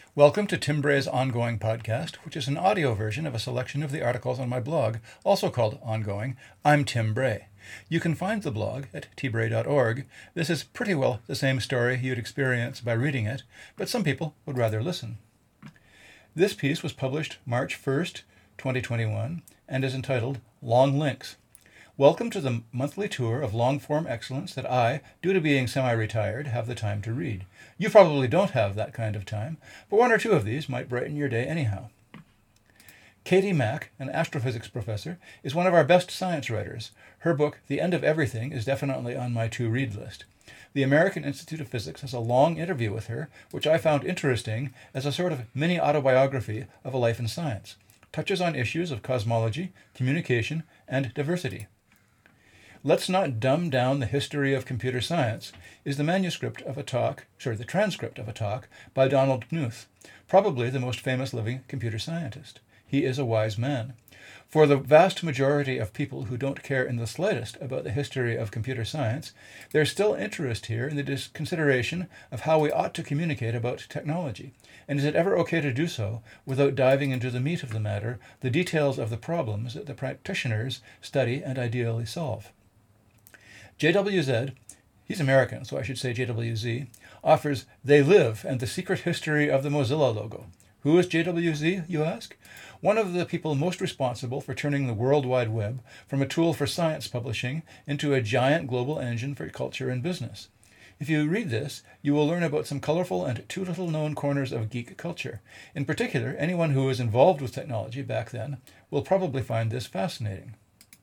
Welcome to Tim Bray's Ongoing podcast, which is an audio version of a selection of the articles on my blog, also called Ongoing. I'm Tim Bray. You can find the blog at tbray.org. This is pretty well the same story you'd experience by reading it, but some people would rather listen. This piece was published March 1st, 2021, and is entitled Long Links. Welcome to the monthly tour of long-form excellence that I, due to being semi-retired, have the time to read. You probably don't have that kind of time, but one or two of these might brighten your day anyhow. Katie Mack, an astrophysics professor, is one of our best science writers. Her book, The End of Everything, is definitely on my to-read list. The American Institute of Physics has a long interview with her, which I found interesting as a sort of mini-autobiography of a life in science. Touches on issues of cosmology, communication, and diversity. Let's Not Dumb Down the History of Computer Science is the transcript of a talk by Donald Knuth, probably the most famous living computer scientist. He is a wise man. For the vast majority of people who don't care in the slightest about the history of computer science, there's still interest here in the consideration of how we ought to communicate about technology, and is it ever okay to do so without diving into the meat of the matter, the details of the problems that the practitioners study and ideally solve. JWZ, he's American, so I should say JWZ, offers They Live and the Secret History of the Mozilla Logo. Who is JWZ, you ask? One of the people most responsible for turning the World Wide Web from a tool for science publishing into a giant global engine for culture and business. If you read this, you will learn about some colorful and too little known corners of geek culture. In particular, anyone who was involved with technology back then will probably find this fascinating.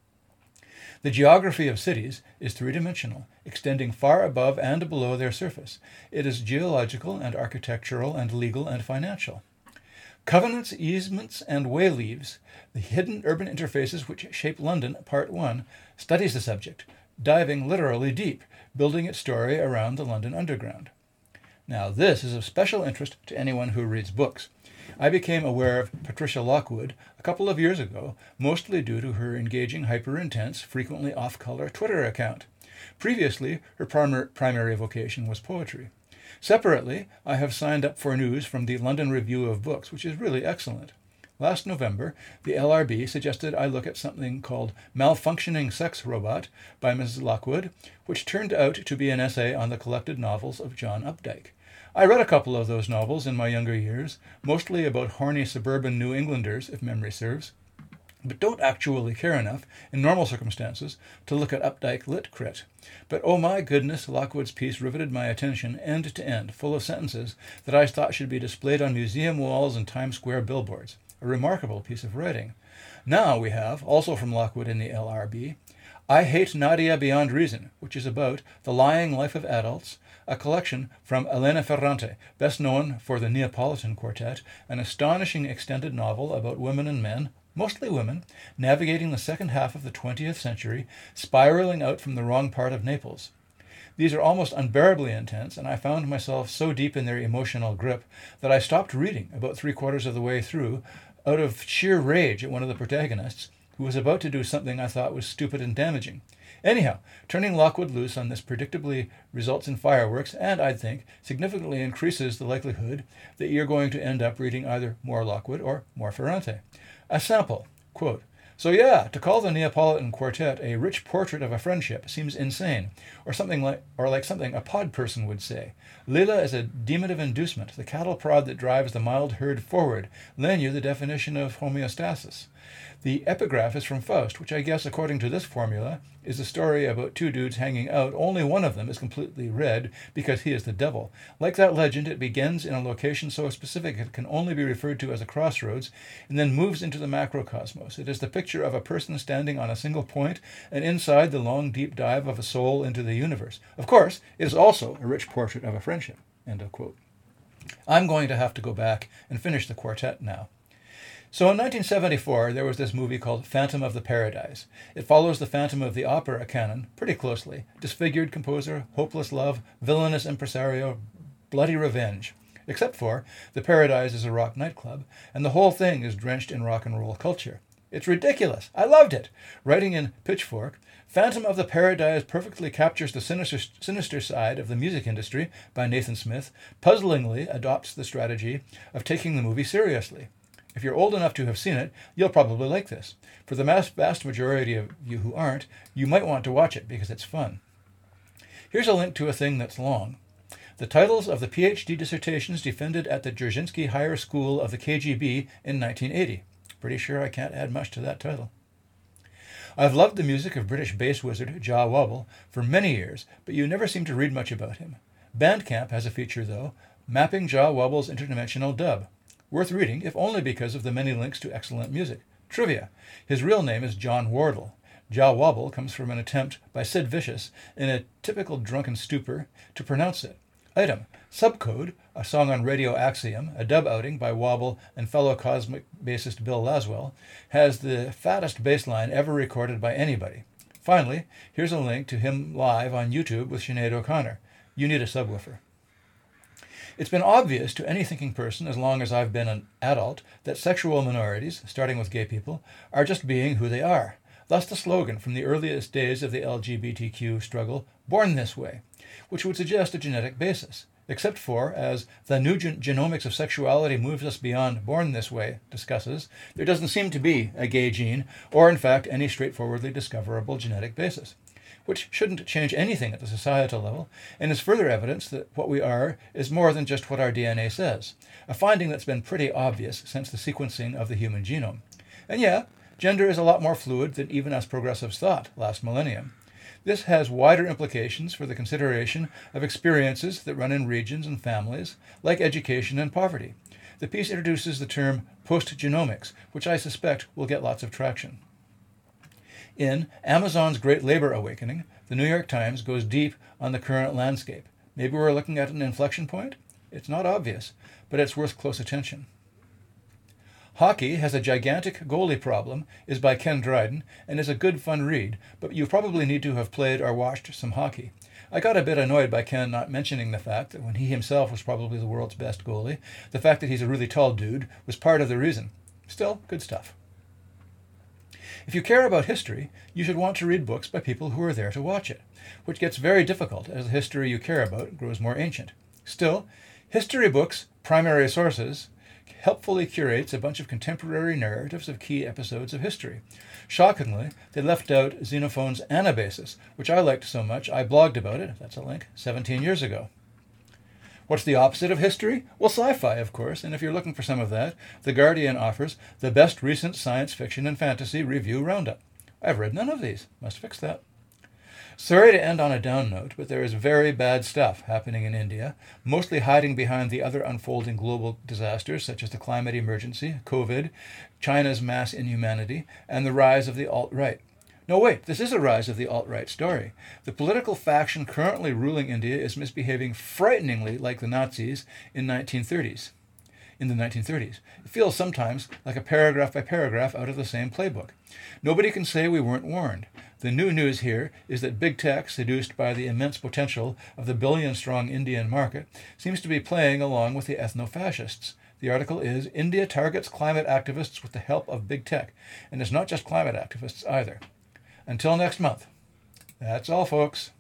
The geography of cities is three-dimensional, extending far above and below their surface. It is geological and architectural and legal and financial. Covenants, Easements, and Wayleaves, the hidden urban interfaces which shape London, Part 1, studies the subject, diving literally deep, building its story around the London Underground. Now this is of special interest to anyone who reads books. I became aware of Patricia Lockwood a couple of years ago, mostly due to her engaging, hyper-intense, frequently off-color Twitter account. Previously, her primary vocation was poetry. Separately, I have signed up for news from the London Review of Books, which is really excellent. Last November, the LRB suggested I look at something called Malfunctioning Sex Robot by Mrs. Lockwood, which turned out to be an essay on the collected novels of John Updike. I read a couple of those novels in my younger years, mostly about horny suburban New Englanders, if memory serves, but don't actually care enough, in normal circumstances, to look at Updike Lit Crit. But oh my goodness, Lockwood's piece riveted my attention end to end, full of sentences that I thought should be displayed on museum walls and Times Square billboards. A remarkable piece of writing. Now we have, also from Lockwood in the LRB, I Hate Nadia Beyond Reason, which is about the lying life of adults, a collection from Elena Ferrante, best known for the Neapolitan Quartet, an astonishing extended novel about women and men, mostly women, navigating the second half of the 20th century, spiraling out from the wrong part of Naples. These are almost unbearably intense, and I found myself so deep in their emotional grip that I stopped reading about three-quarters of the way through out of sheer rage at one of the protagonists, who was about to do something I thought was stupid and damaging. Anyhow, turning Lockwood loose on this predictably results in fireworks, and, I'd think, significantly increases the likelihood that you're going to end up reading either more Lockwood or more Ferrante. A sample, quote, So yeah, to call the Neapolitan Quartet a rich portrait of a friendship seems insane, or something like something a pod person would say. Lila is a demon of inducement, the cattle prod that drives the mild herd forward, lend you the definition of homeostasis. The epigraph is from Faust, which I guess, according to this formula, is a story about two dudes hanging out. Only one of them is completely red because he is the devil. Like that legend, it begins in a location so specific it can only be referred to as a crossroads, and then moves into the macrocosmos. It is the picture of a person standing on a single point, and inside the long, deep dive of a soul into the universe. Of course, it is also a rich portrait of a friendship. End of quote. I'm going to have to go back and finish the quartet now. So in 1974, there was this movie called Phantom of the Paradise. It follows the Phantom of the Opera canon pretty closely. Disfigured composer, hopeless love, villainous impresario, bloody revenge. Except for the Paradise is a rock nightclub, and the whole thing is drenched in rock and roll culture. It's ridiculous. I loved it. Writing in Pitchfork, Phantom of the Paradise perfectly captures the sinister side of the music industry by Nathan Smith, puzzlingly adopts the strategy of taking the movie seriously. If you're old enough to have seen it, you'll probably like this. For the vast majority of you who aren't, you might want to watch it because it's fun. Here's a link to a thing that's long. The titles of the PhD dissertations defended at the Dzerzhinsky Higher School of the KGB in 1980. Pretty sure I can't add much to that title. I've loved the music of British bass wizard Jah Wobble for many years, but you never seem to read much about him. Bandcamp has a feature, though, mapping Jah Wobble's interdimensional dub. Worth reading, if only because of the many links to excellent music. Trivia. His real name is John Wardle. Jah Wobble comes from an attempt by Sid Vicious, in a typical drunken stupor, to pronounce it. Item. Subcode, a song on Radio Axiom, a dub outing by Wobble and fellow Cosmic bassist Bill Laswell, has the fattest bass line ever recorded by anybody. Finally, here's a link to him live on YouTube with Sinead O'Connor. You need a subwoofer. It's been obvious to any thinking person, as long as I've been an adult, that sexual minorities, starting with gay people, are just being who they are. Thus the slogan from the earliest days of the LGBTQ struggle, "Born This Way," which would suggest a genetic basis. Except for, as the new genomics of sexuality moves us beyond "Born This Way" discusses, there doesn't seem to be a gay gene, or in fact any straightforwardly discoverable genetic basis, which shouldn't change anything at the societal level, and is further evidence that what we are is more than just what our DNA says, a finding that's been pretty obvious since the sequencing of the human genome. And yeah, gender is a lot more fluid than even us progressives thought last millennium. This has wider implications for the consideration of experiences that run in regions and families, like education and poverty. The piece introduces the term post-genomics, which I suspect will get lots of traction. In Amazon's Great Labor Awakening, the New York Times goes deep on the current landscape. Maybe we're looking at an inflection point? It's not obvious, but it's worth close attention. Hockey Has a Gigantic Goalie Problem is by Ken Dryden and is a good fun read, but you probably need to have played or watched some hockey. I got a bit annoyed by Ken not mentioning the fact that when he himself was probably the world's best goalie, the fact that he's a really tall dude was part of the reason. Still, good stuff. If you care about history, you should want to read books by people who are there to watch it, which gets very difficult as the history you care about grows more ancient. Still, History Books' Primary Sources helpfully curates a bunch of contemporary narratives of key episodes of history. Shockingly, they left out Xenophon's Anabasis, which I liked so much I blogged about it, that's a link, 17 years ago. What's the opposite of history? Well, sci-fi, of course, and if you're looking for some of that, The Guardian offers the best recent science fiction and fantasy review roundup. I've read none of these. Must fix that. Sorry to end on a down note, but there is very bad stuff happening in India, mostly hiding behind the other unfolding global disasters such as the climate emergency, COVID, China's mass inhumanity, and the rise of the alt-right. No, wait, this is a rise of the alt-right story. The political faction currently ruling India is misbehaving frighteningly like the Nazis in the 1930s. It feels sometimes like a paragraph by paragraph out of the same playbook. Nobody can say we weren't warned. The new news here is that big tech, seduced by the immense potential of the billion-strong Indian market, seems to be playing along with the ethno-fascists. The article is, India targets climate activists with the help of big tech. And it's not just climate activists either. Until next month. That's all, folks.